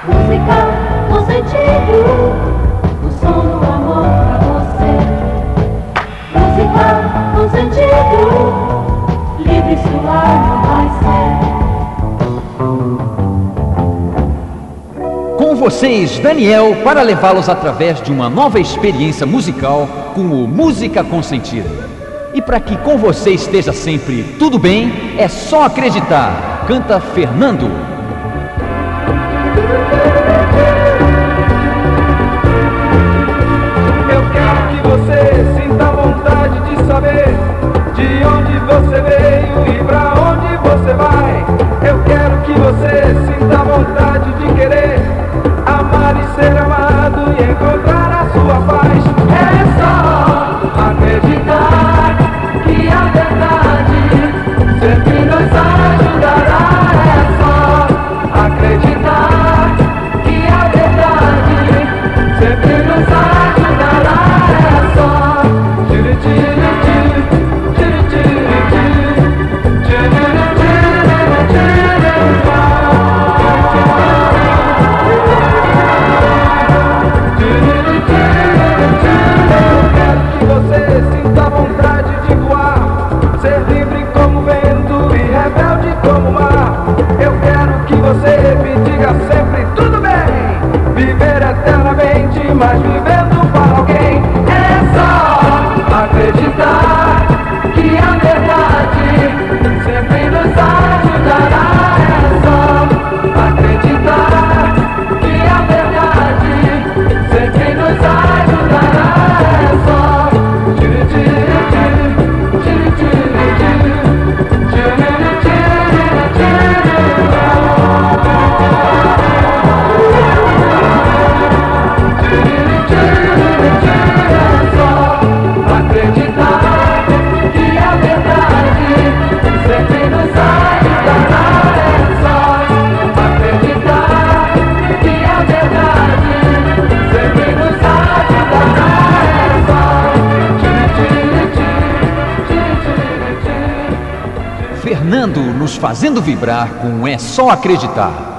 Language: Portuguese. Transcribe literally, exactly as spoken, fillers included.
Música com sentido, o som do amor pra você. Música com sentido, livre sua não vai ser. Com vocês, Daniel, para levá-los através de uma nova experiência musical com o Música com Sentido. E para que com você esteja sempre tudo bem, é só acreditar. Canta Fernando. Eu quero que você sinta vontade de saber de onde você veio e pra onde você vai. Eu quero que você sinta vontade de querer amar e ser amado e encontrar a sua paz. É só acreditar que a verdade sempre nos ajudará. É só acreditar que a verdade sempre nos ajudará. É só tiri tiri tiri tiri tiri tiri você sinta vontade de voar, ser livre como vento e rebelde como mar. Eu quero que você me diga sempre tudo bem, viver eternamente, mas vivendo para alguém. É só acreditar que a verdade sempre nos ajudará. É só acreditar que a verdade sempre nos ajudará. É só Fernando nos fazendo vibrar com É Só Acreditar.